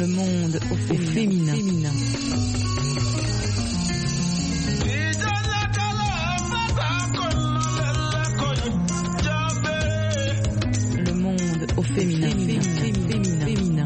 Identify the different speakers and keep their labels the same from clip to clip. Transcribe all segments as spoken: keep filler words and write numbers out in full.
Speaker 1: Le monde au féminin. féminin. Le monde au féminin. féminin. féminin. féminin.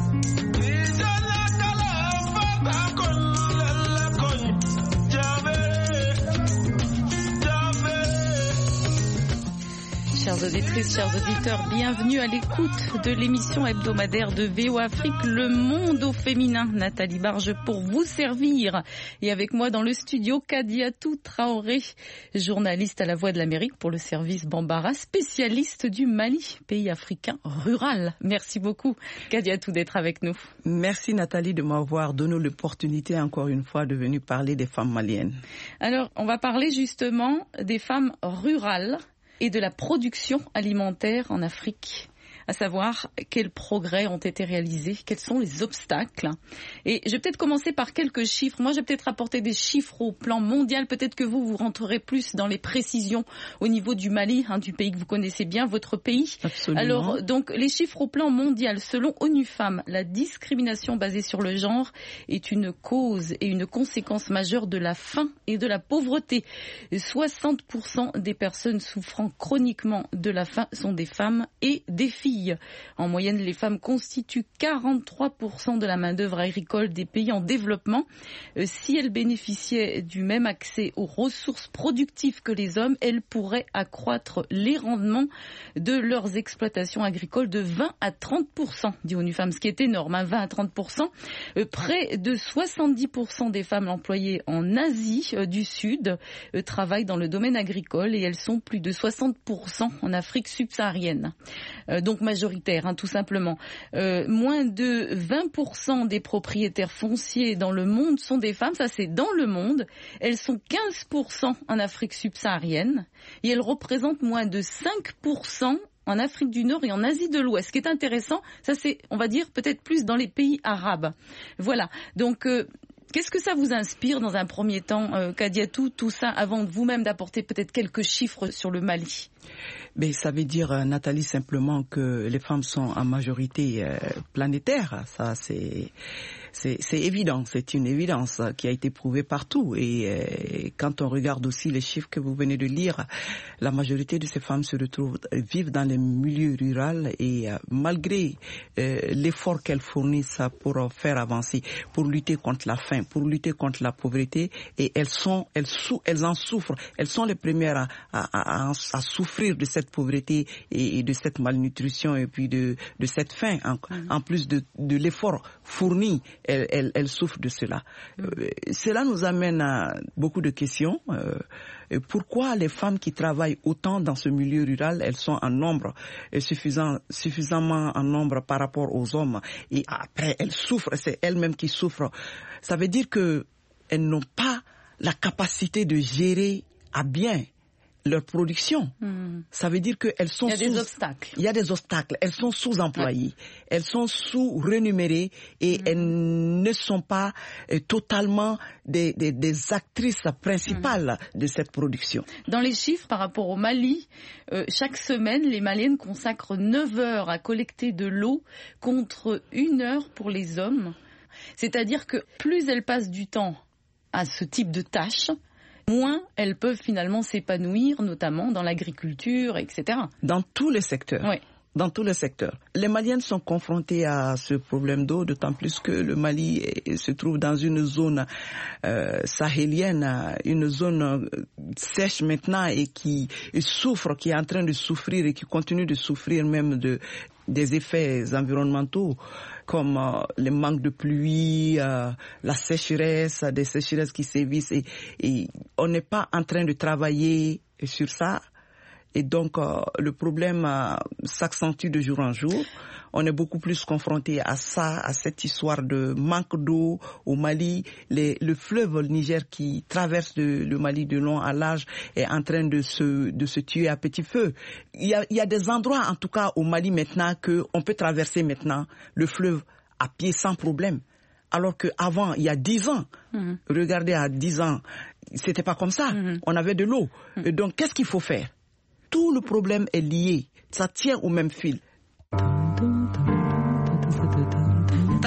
Speaker 1: Chères auditrices, chers auditeurs, bienvenue à l'écoute de l'émission hebdomadaire de V O Afrique, Le Monde au Féminin. Nathalie Barge pour vous servir. Et avec moi dans le studio, Kadiatou Traoré, journaliste à La Voix de l'Amérique pour le service Bambara, spécialiste du Mali, pays africain rural. Merci beaucoup, Kadiatou, d'être avec nous.
Speaker 2: Merci Nathalie de m'avoir donné l'opportunité encore une fois de venir parler des femmes maliennes.
Speaker 1: Alors, on va parler justement des femmes rurales et de la production alimentaire en Afrique, à savoir quels progrès ont été réalisés, quels sont les obstacles. Et je vais peut-être commencer par quelques chiffres. Moi, je vais peut-être apporter des chiffres au plan mondial. Peut-être que vous, vous rentrerez plus dans les précisions au niveau du Mali, hein, du pays que vous connaissez bien, votre pays.
Speaker 2: Absolument.
Speaker 1: Alors, donc, les chiffres au plan mondial. Selon ONU Femmes, la discrimination basée sur le genre est une cause et une conséquence majeure de la faim et de la pauvreté. soixante pour cent des personnes souffrant chroniquement de la faim sont des femmes et des filles. En moyenne, les femmes constituent quarante-trois pour cent de la main-d'œuvre agricole des pays en développement. Euh, si elles bénéficiaient du même accès aux ressources productives que les hommes, elles pourraient accroître les rendements de leurs exploitations agricoles de vingt à trente pour cent, dit ONU Femmes, ce qui est énorme, hein, vingt à trente pour cent. Euh, près de soixante-dix pour cent des femmes employées en Asie euh, du Sud euh, travaillent dans le domaine agricole et elles sont plus de soixante pour cent en Afrique subsaharienne. Euh, donc majoritaire, hein, tout simplement. Euh, moins de vingt pour cent des propriétaires fonciers dans le monde sont des femmes, ça c'est dans le monde. Elles sont quinze pour cent en Afrique subsaharienne et elles représentent moins de cinq pour cent en Afrique du Nord et en Asie de l'Ouest. Ce qui est intéressant, ça c'est, on va dire, peut-être plus dans les pays arabes. Voilà, donc euh, qu'est-ce que ça vous inspire dans un premier temps, euh, Kadiatou, tout ça, avant vous-même d'apporter peut-être quelques chiffres sur le Mali?
Speaker 2: Mais ça veut dire, euh, Nathalie, simplement que les femmes sont en majorité euh, planétaire. Ça, c'est, c'est, c'est évident, c'est une évidence qui a été prouvée partout. Et euh, quand on regarde aussi les chiffres que vous venez de lire, la majorité de ces femmes se retrouvent, vivent dans les milieux ruraux et euh, malgré euh, l'effort qu'elles fournissent pour faire avancer, pour lutter contre la faim, pour lutter contre la pauvreté, et elles sont, elles, sou, elles en souffrent. Elles sont les premières à, à, à, à souffrir de cette pauvreté et, et de cette malnutrition et puis de, de cette faim. En, mmh. en plus de, de l'effort fourni, elles, elles, elles souffrent de cela. Mmh. Euh, cela nous amène à beaucoup de questions. Euh, pourquoi les femmes qui travaillent autant dans ce milieu rural, elles sont en nombre suffisant, suffisamment en nombre par rapport aux hommes, et après elles souffrent, c'est elles-mêmes qui souffrent. Ça veut dire que elles n'ont pas la capacité de gérer à bien leur production. Mmh. Ça veut dire qu'elles sont sous...
Speaker 1: Il y a des obstacles.
Speaker 2: Il y a des obstacles. Elles sont sous-employées. Ouais. Elles sont sous-rémunérées et mmh. elles ne sont pas euh, totalement des, des, des actrices principales mmh. de cette production.
Speaker 1: Dans les chiffres par rapport au Mali, euh, chaque semaine, les Maliennes consacrent neuf heures à collecter de l'eau contre une heure pour les hommes. C'est-à-dire que plus elles passent du temps à ce type de tâches, moins elles peuvent finalement s'épanouir, notamment dans l'agriculture, et cetera.
Speaker 2: Dans tous les secteurs.
Speaker 1: Oui.
Speaker 2: Dans tous les secteurs. Les Maliennes sont confrontées à ce problème d'eau, d'autant plus que le Mali est, se trouve dans une zone euh, sahélienne, une zone euh, sèche maintenant et qui et souffre, qui est en train de souffrir et qui continue de souffrir même de des effets environnementaux comme euh, le manque de pluie, euh, la sécheresse, des sécheresses qui sévissent et, et on n'est pas en train de travailler sur ça. Et donc, euh, le problème euh, s'accentue de jour en jour. On est beaucoup plus confronté à ça, à cette histoire de manque d'eau au Mali. Les, le fleuve Niger qui traverse le, le Mali de long à large est en train de se, de se tuer à petit feu. Il y a, il y a des endroits, en tout cas au Mali maintenant, qu'on peut traverser maintenant le fleuve à pied sans problème. Alors qu'avant, il y a dix ans, mmh. regardez, à dix ans, c'était pas comme ça. Mmh. On avait de l'eau. Mmh. Et donc, qu'est-ce qu'il faut faire? Tout le problème est lié. Ça tient au même fil.
Speaker 3: Parole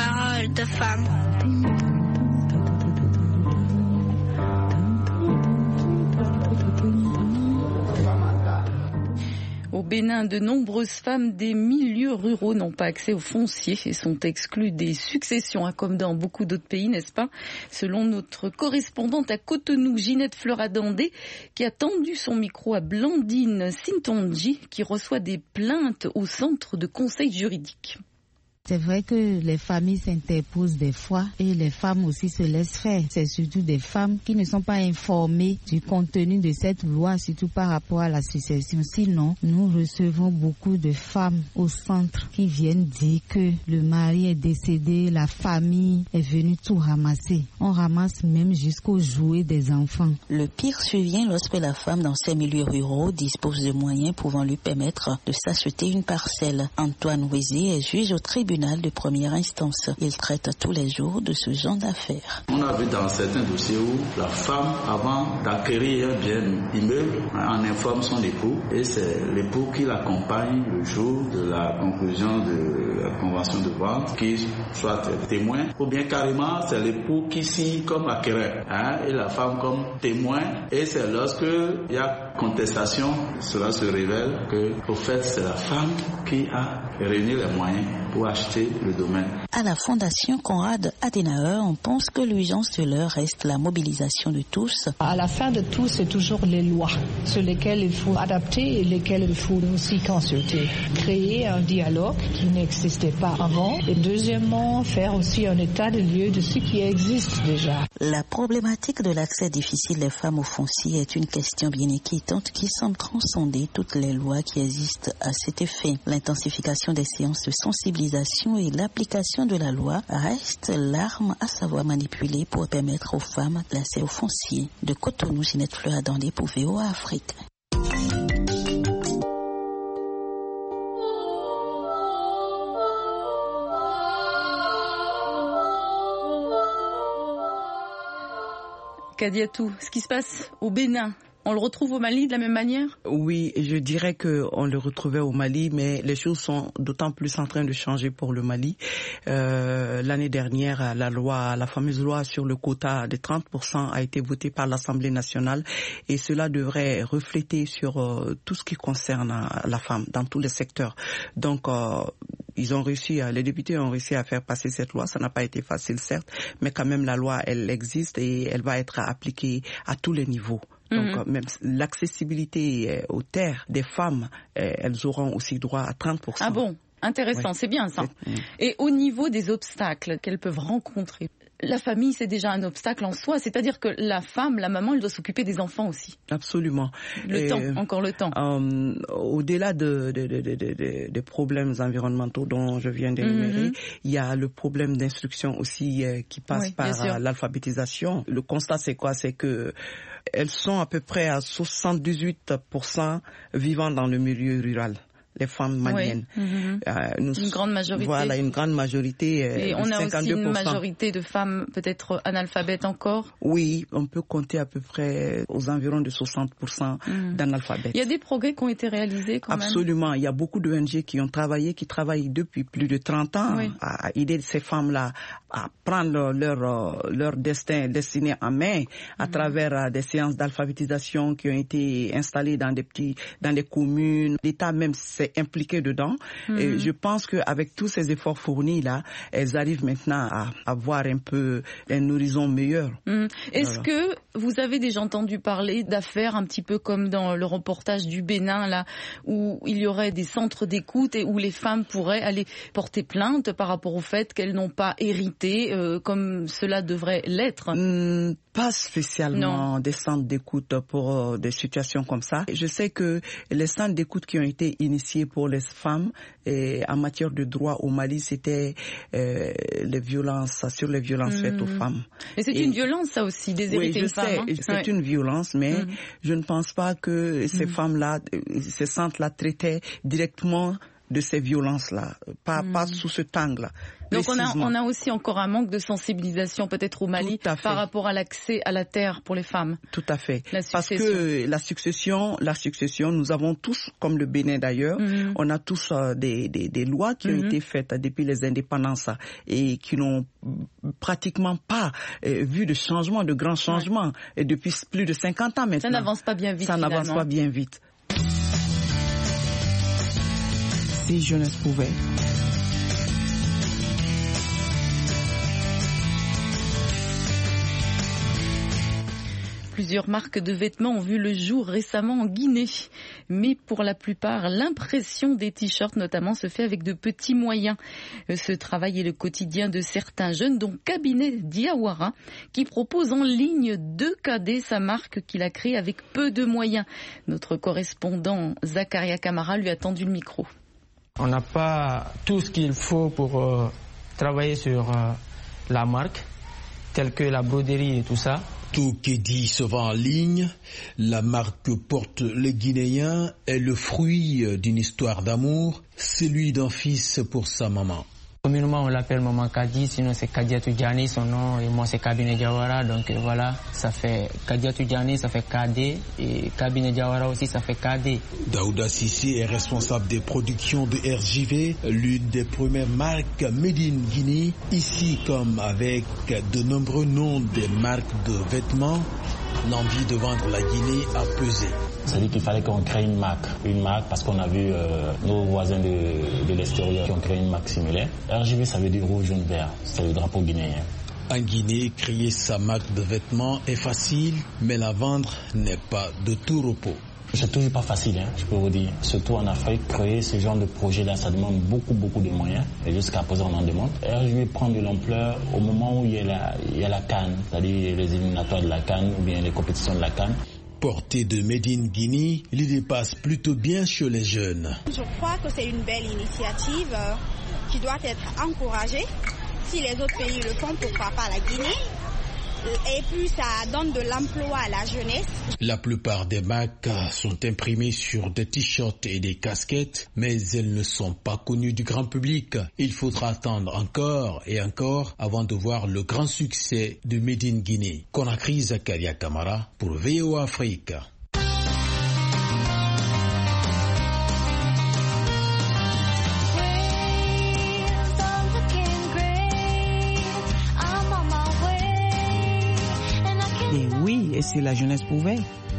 Speaker 3: viol de femmes.
Speaker 1: Au Bénin, de nombreuses femmes des milieux ruraux n'ont pas accès au foncier et sont exclues des successions, hein, comme dans beaucoup d'autres pays, n'est-ce pas? Selon notre correspondante à Cotonou, Ginette Fleuradandé, qui a tendu son micro à Blandine Sintonji, qui reçoit des plaintes au centre de conseil juridique.
Speaker 4: C'est vrai que les familles s'interposent des fois et les femmes aussi se laissent faire. C'est surtout des femmes qui ne sont pas informées du contenu de cette loi, surtout par rapport à la succession. Sinon, nous recevons beaucoup de femmes au centre qui viennent dire que le mari est décédé, la famille est venue tout ramasser. On ramasse même jusqu'aux jouets des enfants.
Speaker 5: Le pire survient lorsque la femme dans ces milieux ruraux dispose de moyens pouvant lui permettre de s'acheter une parcelle. Antoine Ouézé est juge au tribunal de première instance. Il traite tous les jours de ce genre d'affaires.
Speaker 6: On a vu dans certains dossiers où la femme, avant d'acquérir un bien immeuble, en informe son époux et c'est l'époux qui l'accompagne le jour de la conclusion de la convention de vente, qui soit témoin, ou bien carrément c'est l'époux qui signe comme acquéreur, hein, et la femme comme témoin, et c'est lorsque il y a contestation, cela se révèle que au fait c'est la femme qui a réuni les moyens pour acheter le domaine.
Speaker 5: À la Fondation Konrad Adenauer, on pense que l'urgence de l'heure reste la mobilisation de tous.
Speaker 7: À la fin de tout, c'est toujours les lois sur lesquelles il faut adapter et lesquelles il faut aussi consulter. Créer un dialogue qui n'existait pas avant et deuxièmement, faire aussi un état de lieu de ce qui existe déjà.
Speaker 5: La problématique de l'accès difficile des femmes au foncier est une question bien inquiétante qui semble transcender toutes les lois qui existent à cet effet. L'intensification des séances de sensibilisation et l'application de la loi reste l'arme à savoir manipuler pour permettre aux femmes l'accès au foncier. De Cotonou, Ginette Fleuradandé pour V O A Afrique.
Speaker 1: Kadiatou, ce qui se passe au Bénin, on le retrouve au Mali de la même manière?
Speaker 2: Oui, je dirais qu'on le retrouvait au Mali, mais les choses sont d'autant plus en train de changer pour le Mali. Euh, l'année dernière, la loi, la fameuse loi sur le quota de trente pour cent a été votée par l'Assemblée nationale et cela devrait refléter sur euh, tout ce qui concerne euh, la femme dans tous les secteurs. Donc, euh, ils ont réussi, les députés ont réussi à faire passer cette loi. Ça n'a pas été facile, certes, mais quand même la loi, elle existe et elle va être appliquée à tous les niveaux. Donc, mm-hmm. même l'accessibilité aux terres des femmes, elles auront aussi droit à trente pour cent.
Speaker 1: Ah bon? Intéressant, oui. C'est bien ça. C'est... Et au niveau des obstacles qu'elles peuvent rencontrer, la famille, c'est déjà un obstacle en soi. C'est-à-dire que la femme, la maman, elle doit s'occuper des enfants aussi.
Speaker 2: Absolument.
Speaker 1: Le Et, temps, encore le temps.
Speaker 2: Euh, au-delà de, de, de, de, de, de problèmes environnementaux dont je viens d'énumérer, mm-hmm. il y a le problème d'instruction aussi euh, qui passe oui, par euh, l'alphabétisation. Le constat, c'est quoi? C'est que elles sont à peu près à soixante-dix-huit pour cent vivant dans le milieu rural. Les femmes maliennes.
Speaker 1: Oui. Mm-hmm. Euh, nous, une grande majorité.
Speaker 2: Voilà, une grande majorité. Euh,
Speaker 1: Et on a
Speaker 2: cinquante-deux pour cent.
Speaker 1: Aussi une majorité de femmes peut-être analphabètes encore?
Speaker 2: Oui, on peut compter à peu près aux environs de soixante pour cent mm. d'analphabètes.
Speaker 1: Il y a des progrès qui ont été réalisés quand
Speaker 2: Absolument.
Speaker 1: même?
Speaker 2: Absolument. Il y a beaucoup de O N G qui ont travaillé, qui travaillent depuis plus de trente ans oui. à aider ces femmes-là à prendre leur, leur destin, destiné en main à mm. travers des séances d'alphabétisation qui ont été installées dans des petits, dans les communes. L'État même s'est impliqué dedans. Mmh. Et je pense qu'avec tous ces efforts fournis là, elles arrivent maintenant à avoir un peu un horizon meilleur.
Speaker 1: Mmh. Est-ce voilà. que vous avez déjà entendu parler d'affaires un petit peu comme dans le reportage du Bénin là, où il y aurait des centres d'écoute et où les femmes pourraient aller porter plainte par rapport au fait qu'elles n'ont pas hérité euh, comme cela devrait l'être?
Speaker 2: Mmh. Pas spécialement non. des centres d'écoute pour euh, des situations comme ça. Je sais que les centres d'écoute qui ont été initiés pour les femmes et en matière de droit au Mali, c'était euh, les violences sur les violences mmh. faites aux femmes.
Speaker 1: Et c'est et, une violence ça aussi, déshériter
Speaker 2: oui,
Speaker 1: une femme.
Speaker 2: Oui, je sais, c'est ouais. une violence, mais mmh. je ne pense pas que ces mmh. femmes-là, ces centres-là traitaient directement de ces violences-là, pas, mmh. pas sous ce angle-là.
Speaker 1: Donc on a, on a aussi encore un manque de sensibilisation peut-être au Mali par rapport à l'accès à la terre pour les femmes.
Speaker 2: Tout à fait. Parce que la succession, la succession, nous avons tous, comme le Bénin d'ailleurs, mmh. on a tous euh, des, des, des lois qui mmh. ont été faites depuis les indépendances et qui n'ont pratiquement pas euh, vu de changement, de grands changements, ouais. et depuis plus de cinquante ans maintenant.
Speaker 1: Ça n'avance pas bien vite.
Speaker 2: Ça
Speaker 1: finalement.
Speaker 2: n'avance pas bien vite. Si jeunesse pouvait.
Speaker 1: Plusieurs marques de vêtements ont vu le jour récemment en Guinée. Mais pour la plupart, l'impression des t-shirts notamment se fait avec de petits moyens. Ce travail est le quotidien de certains jeunes, dont Cabinet Diawara, qui propose en ligne deux K D, sa marque qu'il a créée avec peu de moyens. Notre correspondant Zakaria Kamara lui a tendu le micro.
Speaker 3: On n'a pas tout ce qu'il faut pour euh, travailler sur euh, la marque, telle que la broderie et tout ça.
Speaker 8: Tokedi se vend en ligne. La marque que porte le Guinéen est le fruit d'une histoire d'amour, celui d'un fils pour sa maman.
Speaker 3: Communément, on l'appelle Maman Kadi, sinon c'est Kadiatou Diané, son nom, et moi c'est Cabinet Diawara, donc euh, voilà, ça fait Kadiatou Diané, ça fait K D, et Cabinet Diawara aussi, ça fait K D.
Speaker 8: Daouda Sissi est responsable des productions de R J V, l'une des premières marques Made in Guinée, ici comme avec de nombreux noms des marques de vêtements. L'envie de vendre la Guinée a pesé.
Speaker 9: C'est-à-dire qu'il fallait qu'on crée une marque, une marque parce qu'on a vu euh, nos voisins de, de l'extérieur qui ont créé une marque similaire. R J V, ça veut dire rouge, jaune, vert, c'est le drapeau guinéen.
Speaker 8: En Guinée, créer sa marque de vêtements est facile, mais la vendre n'est pas de tout repos.
Speaker 9: C'est toujours pas facile, hein, je peux vous dire. Surtout en Afrique, créer ce genre de projet-là, ça demande beaucoup, beaucoup de moyens. Et jusqu'à présent, on en demande. R J V prend de l'ampleur au moment où il y a la, il y a la CAN, c'est-à-dire les éliminatoires de la CAN ou bien les compétitions de la CAN.
Speaker 8: Portée de Made in Guinée, l'idée passe plutôt bien chez les jeunes.
Speaker 10: Je crois que c'est une belle initiative euh, qui doit être encouragée. Si les autres pays le font, pourquoi pas la Guinée ? Et puis ça donne de l'emploi à la jeunesse.
Speaker 8: La plupart des marques sont imprimées sur des t-shirts et des casquettes, mais elles ne sont pas connues du grand public. Il faudra attendre encore et encore avant de voir le grand succès de Made in Guinée. Conakry, Zakaria Kamara pour V O Afrique.
Speaker 2: Et oui, et si la jeunesse pouvait.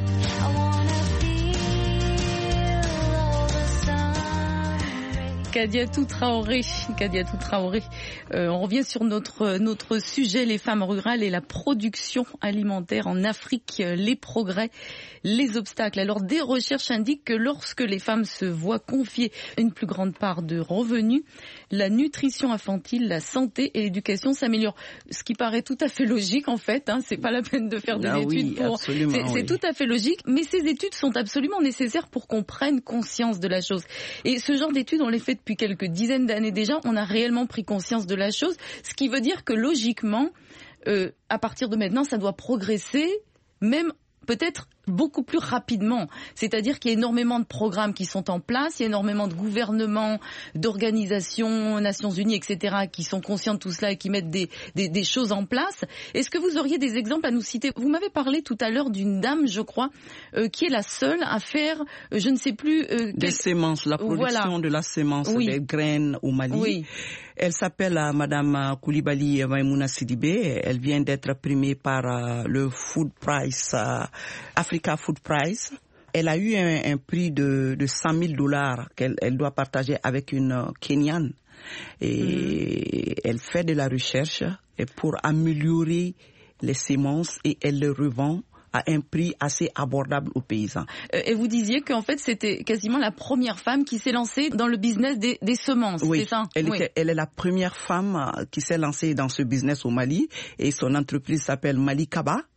Speaker 1: Kadiatou Traoré, Kadiatou Traoré. Euh, on revient sur notre notre sujet, les femmes rurales et la production alimentaire en Afrique, les progrès, les obstacles. Alors, des recherches indiquent que lorsque les femmes se voient confier une plus grande part de revenus, la nutrition infantile, la santé et l'éducation s'améliorent. Ce qui paraît tout à fait logique en fait. Hein, c'est pas la peine de faire des
Speaker 2: ah
Speaker 1: études
Speaker 2: oui,
Speaker 1: pour. C'est, c'est
Speaker 2: oui.
Speaker 1: tout à fait logique, mais ces études sont absolument nécessaires pour qu'on prenne conscience de la chose. Et ce genre d'études, on les fait depuis quelques dizaines d'années déjà. On a réellement pris conscience de la chose, ce qui veut dire que logiquement, euh, à partir de maintenant, ça doit progresser, même peut-être beaucoup plus rapidement. C'est-à-dire qu'il y a énormément de programmes qui sont en place, il y a énormément de gouvernements, d'organisations, Nations Unies, et cetera, qui sont conscients de tout cela et qui mettent des, des, des choses en place. Est-ce que vous auriez des exemples à nous citer ? Vous m'avez parlé tout à l'heure d'une dame, je crois, euh, qui est la seule à faire, euh, je ne sais plus... Euh,
Speaker 2: des quel... sémences, la production voilà. de la sémence, oui. des graines au Mali. Oui. Elle s'appelle euh, Madame Koulibaly Maïmouna Sidibé. Elle vient d'être primée par euh, le Food Prize, euh, Africa Food Prize. Elle a eu un, un prix de, de cent mille dollars qu'elle elle doit partager avec une euh, Kenyane. Et mmh. elle fait de la recherche pour améliorer les semences et elle les revend à un prix assez abordable aux paysans.
Speaker 1: Et vous disiez qu'en fait, c'était quasiment la première femme qui s'est lancée dans le business des, des semences,
Speaker 2: oui,
Speaker 1: c'est ça ?
Speaker 2: Elle,
Speaker 1: oui,
Speaker 2: était, elle est la première femme qui s'est lancée dans ce business au Mali et son entreprise s'appelle Mali Kaba.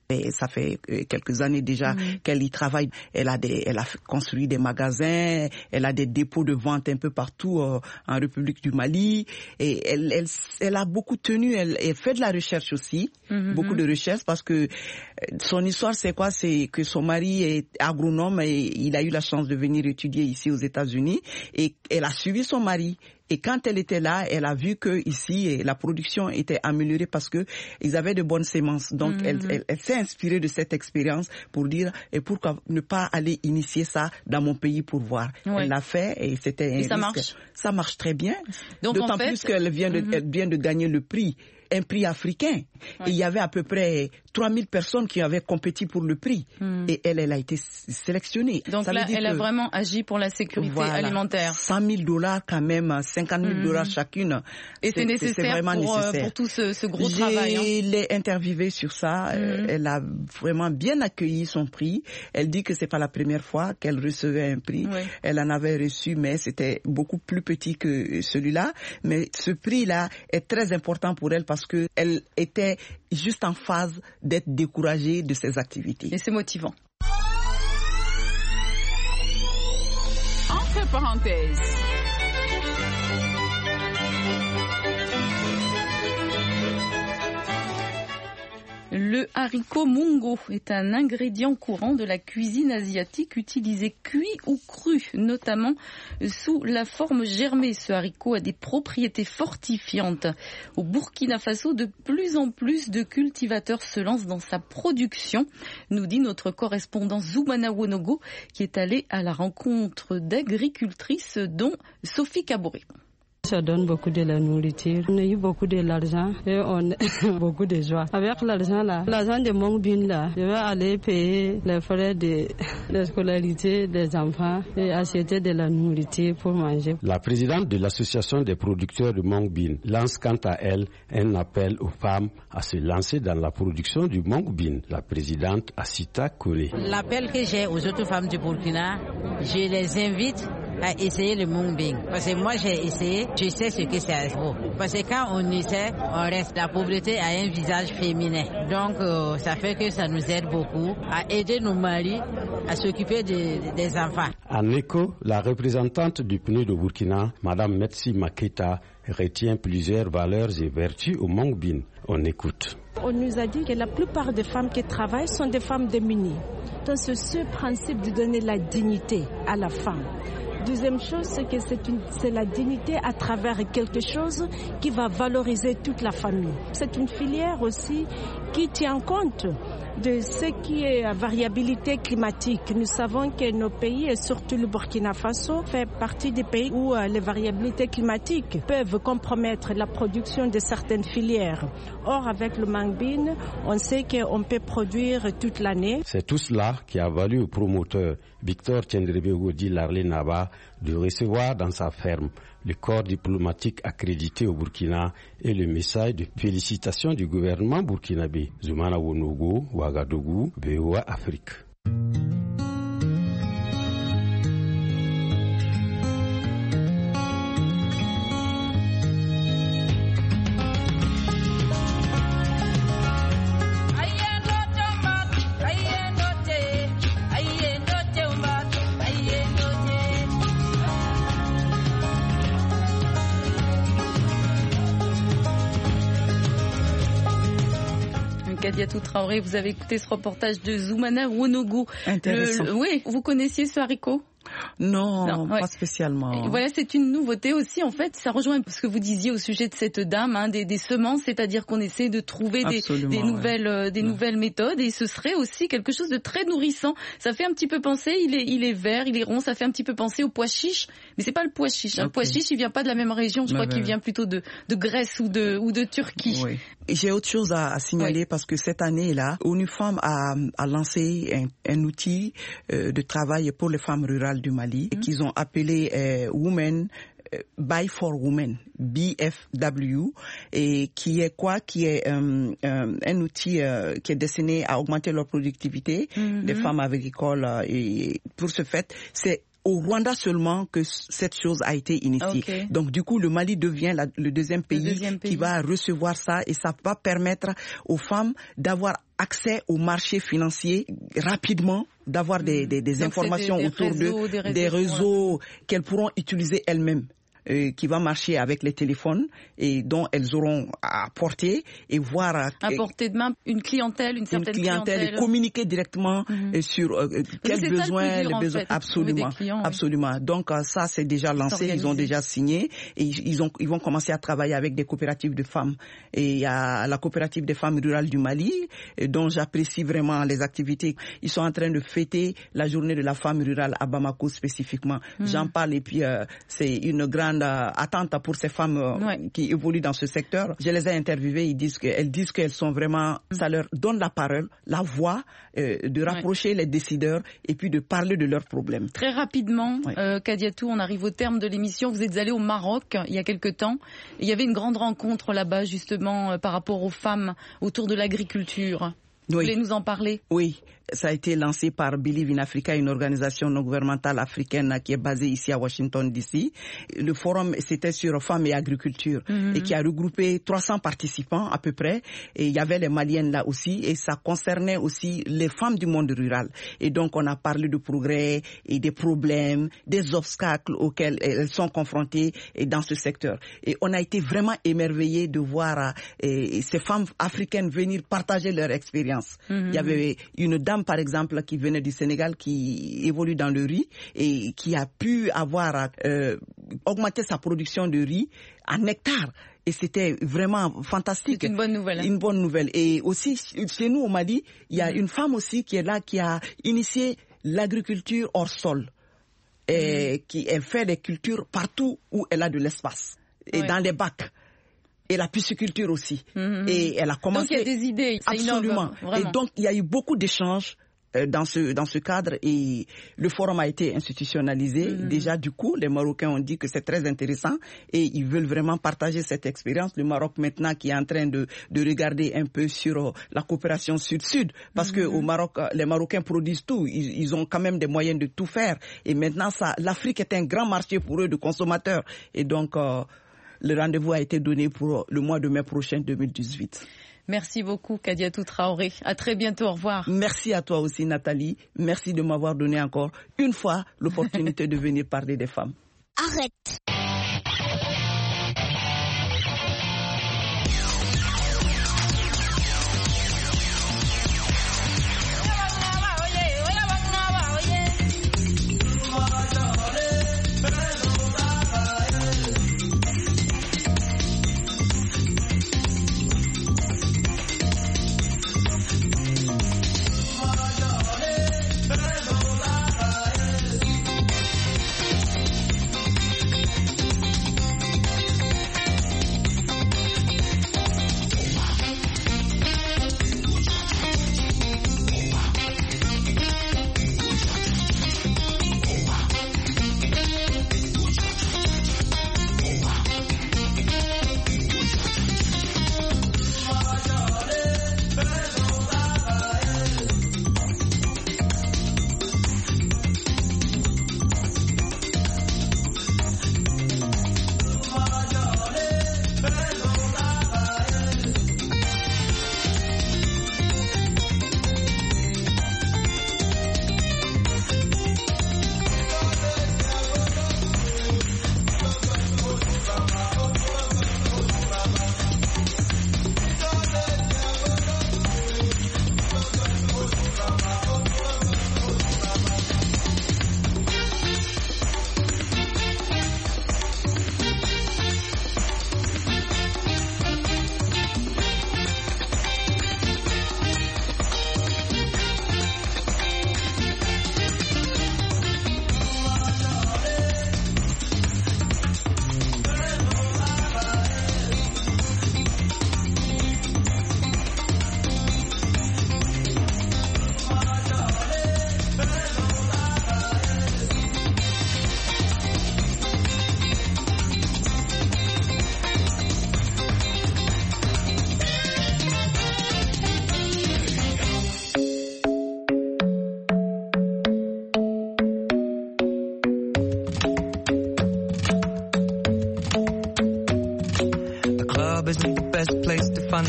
Speaker 2: Et ça fait quelques années déjà mmh. qu'elle y travaille. Elle a des, elle a construit des magasins, elle a des dépôts de vente un peu partout euh, en République du Mali. Et elle, elle, elle a beaucoup tenu. Elle, elle fait de la recherche aussi, mmh. beaucoup de recherche, parce que son histoire, c'est quoi? C'est que son mari est agronome et il a eu la chance de venir étudier ici aux États-Unis. Et elle a suivi son mari. Et quand elle était là, elle a vu que ici la production était améliorée parce que ils avaient de bonnes semences. Donc mm-hmm. elle, elle, elle s'est inspirée de cette expérience pour dire et pourquoi ne pas aller initier ça dans mon pays pour voir. Ouais. Elle l'a fait et c'était un
Speaker 1: et ça
Speaker 2: risque.
Speaker 1: marche.
Speaker 2: Ça marche très bien.
Speaker 1: Donc,
Speaker 2: d'autant
Speaker 1: en fait,
Speaker 2: plus qu'elle vient de, mm-hmm. elle vient de gagner le prix. Un prix africain. Ouais. Et il y avait à peu près trois mille personnes qui avaient compéti pour le prix. Mm. Et elle, elle a été sélectionnée.
Speaker 1: Donc
Speaker 2: ça
Speaker 1: là, elle
Speaker 2: que,
Speaker 1: a vraiment agi pour la sécurité
Speaker 2: voilà,
Speaker 1: alimentaire.
Speaker 2: cent mille dollars quand même, cinquante mille dollars mm. chacune.
Speaker 1: Et c'est, c'est nécessaire, c'est vraiment pour, nécessaire. pour tout ce, ce gros
Speaker 2: J'ai
Speaker 1: travail. Hein.
Speaker 2: Je l'ai interviewée sur ça. Mm. Elle a vraiment bien accueilli son prix. Elle dit que c'est pas la première fois qu'elle recevait un prix. Oui. Elle en avait reçu, mais c'était beaucoup plus petit que celui-là. Mais ce prix-là est très important pour elle parce que elle était juste en phase d'être découragée de ses activités.
Speaker 1: Et c'est motivant.
Speaker 11: Entre parenthèses.
Speaker 1: Le haricot mungo est un ingrédient courant de la cuisine asiatique utilisé cuit ou cru, notamment sous la forme germée. Ce haricot a des propriétés fortifiantes. Au Burkina Faso, de plus en plus de cultivateurs se lancent dans sa production, nous dit notre correspondant Zoumana Wonogo, qui est allé à la rencontre d'agricultrices, dont Sophie Kaboré.
Speaker 12: Ça donne beaucoup de la nourriture. On a eu beaucoup de l'argent et on a beaucoup de joie. Avec l'argent là, l'argent de mon bin là, je vais aller payer les frais de la scolarité des enfants et acheter de la nourriture pour manger.
Speaker 13: La présidente de l'association des producteurs de Mung Bean lance quant à elle un appel aux femmes à se lancer dans la production du Mung Bean. La présidente Assita Kone.
Speaker 14: L'appel que j'ai aux autres femmes du Burkina, je les invite à essayer le Mung Bean. Parce que moi j'ai essayé, je sais ce que c'est beau. Parce que quand on essaie, on reste. La pauvreté a un visage féminin. Donc euh, ça fait que ça nous aide beaucoup à aider nos maris à s'occuper de, des enfants.
Speaker 13: En écho, la représentante du P N U de Burkina, Madame Metsi Maketa, retient plusieurs valeurs et vertus au Mung Bean. On écoute.
Speaker 15: On nous a dit que la plupart des femmes qui travaillent sont des femmes démunies. Donc c'est ce principe de donner la dignité à la femme. Deuxième chose, c'est que c'est, une, c'est la dignité à travers quelque chose qui va valoriser toute la famille. C'est une filière aussi qui tient compte de ce qui est la variabilité climatique. Nous savons que nos pays, et surtout le Burkina Faso, fait partie des pays où les variabilités climatiques peuvent compromettre la production de certaines filières. Or, avec le Mung Bean, on sait qu'on peut produire toute l'année.
Speaker 13: C'est tout cela qui a valu au promoteur Victor Tchendrebe-Wodi Larle-Naba de recevoir dans sa ferme le corps diplomatique accrédité au Burkina et le message de félicitations du gouvernement burkinabé. Zoumana Wonogo, Ouagadougou, V O A Afrique.
Speaker 1: Kadiatou Traoré, vous avez écouté ce reportage de Zoumana Wonogo.
Speaker 2: Intéressant.
Speaker 1: Le, le, oui, vous connaissiez ce haricot ?
Speaker 2: Non, non, pas
Speaker 1: ouais.
Speaker 2: spécialement.
Speaker 1: Et voilà, c'est une nouveauté aussi. En fait, ça rejoint ce que vous disiez au sujet de cette dame, hein, des, des semences, c'est-à-dire qu'on essaie de trouver des, des nouvelles, ouais. euh, des ouais. nouvelles méthodes. Et ce serait aussi quelque chose de très nourrissant. Ça fait un petit peu penser, il est, il est vert, il est rond, ça fait un petit peu penser au pois chiche, mais c'est pas le pois chiche. Hein. Okay. Le pois chiche, il vient pas de la même région. Je ouais, crois ouais. qu'il vient plutôt de, de Grèce ou de, ou de Turquie.
Speaker 2: Oui. J'ai autre chose à, à signaler oui. parce que cette année-là, ONU Femmes a, a lancé un, un outil euh, de travail pour les femmes rurales du Mali mm-hmm. qu'ils ont appelé euh, Women euh, Buy for Women, B F W, et qui est quoi? Qui est euh, euh, un outil euh, qui est destiné à augmenter leur productivité mm-hmm. des femmes agricoles. Euh, et pour ce fait, c'est au Rwanda seulement que cette chose a été initiée. Okay. Donc du coup, le Mali devient la, le, deuxième pays, le deuxième pays qui va recevoir ça et ça va permettre aux femmes d'avoir accès au marché financier rapidement, d'avoir des, des, des informations des, des autour réseaux, de, des réseaux, des réseaux qu'elles pourront utiliser elles-mêmes. Euh, qui va marcher avec les téléphones et dont elles auront à porter et voir à,
Speaker 1: à portée de main une clientèle, une certaine
Speaker 2: une clientèle, clientèle. Et communiquer directement mm-hmm. sur euh, quels besoins, les besoins, fait, absolument, clients, absolument. Oui. Donc euh, ça c'est déjà lancé, ils ont déjà signé et ils ont, ils vont commencer à travailler avec des coopératives de femmes. Et il y a la coopérative des femmes rurales du Mali, dont j'apprécie vraiment les activités. Ils sont en train de fêter la journée de la femme rurale à Bamako spécifiquement. Mm-hmm. J'en parle et puis euh, c'est une grande attente pour ces femmes ouais. qui évoluent dans ce secteur. Je les ai interviewées, ils disent que, elles disent qu'elles sont vraiment, ça leur donne la parole, la voix, euh, de rapprocher ouais. les décideurs et puis de parler de leurs problèmes.
Speaker 1: Très rapidement, ouais. euh, Kadiatou, on arrive au terme de l'émission. Vous êtes allé au Maroc il y a quelque temps. Il y avait une grande rencontre là-bas justement euh, par rapport aux femmes autour de l'agriculture. Vous oui. voulez nous en parler?
Speaker 2: Oui. Ça a été lancé par Believe in Africa, une organisation non gouvernementale africaine qui est basée ici à Washington D C. Le forum, c'était sur femmes et agriculture mm-hmm. et qui a regroupé trois cents participants à peu près. Et il y avait les Maliennes là aussi et ça concernait aussi les femmes du monde rural. Et donc on a parlé de progrès et des problèmes, des obstacles auxquels elles sont confrontées dans ce secteur. Et on a été vraiment émerveillés de voir euh, ces femmes africaines venir partager leur expérience. Mm-hmm. Il y avait une dame par exemple qui venait du Sénégal qui évolue dans le riz et qui a pu avoir euh, augmenté sa production de riz en hectares. Et c'était vraiment fantastique.
Speaker 1: C'est une bonne nouvelle. Hein.
Speaker 2: Une bonne nouvelle. Et aussi, chez nous au Mali, il y a mmh. une femme aussi qui est là, qui a initié l'agriculture hors sol. Et mmh. qui elle fait des cultures partout où elle a de l'espace. Et ouais. dans les bacs. Et la pisciculture aussi. Mmh. Et elle a commencé.
Speaker 1: Donc il y a des idées. Ça
Speaker 2: absolument.
Speaker 1: Innove, vraiment.
Speaker 2: Et donc il y a eu beaucoup d'échanges euh, dans ce dans ce cadre et le forum a été institutionnalisé. Mmh. Déjà du coup, les Marocains ont dit que c'est très intéressant et ils veulent vraiment partager cette expérience. Le Maroc maintenant qui est en train de de regarder un peu sur euh, la coopération sud-sud parce mmh. que au Maroc euh, les Marocains produisent tout. Ils, ils ont quand même des moyens de tout faire. Et maintenant ça, l'Afrique est un grand marché pour eux de consommateurs. Et donc euh, le rendez-vous a été donné pour le mois de mai prochain deux mille dix-huit.
Speaker 1: Merci beaucoup Kadiatou Traoré. À très bientôt, au revoir.
Speaker 2: Merci à toi aussi Nathalie. Merci de m'avoir donné encore une fois l'opportunité de venir parler des femmes.
Speaker 11: Arrête.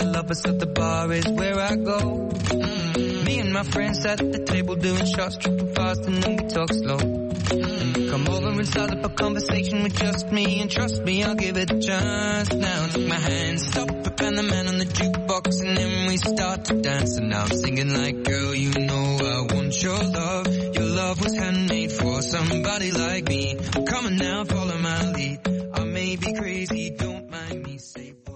Speaker 11: lovers, so the bar is where I go. Mm-hmm. Me and my friends at the table doing shots, tripping fast, and then we talk slow. Mm-hmm. Come over and start up a conversation with just me, and trust me, I'll give it a chance. Now take my hand, stop it, and the man on the jukebox, and then we start to dance. And now I'm singing like, girl, you know I want your love. Your love was handmade for somebody like me. Come on now, follow my lead. I may be crazy, don't mind me, say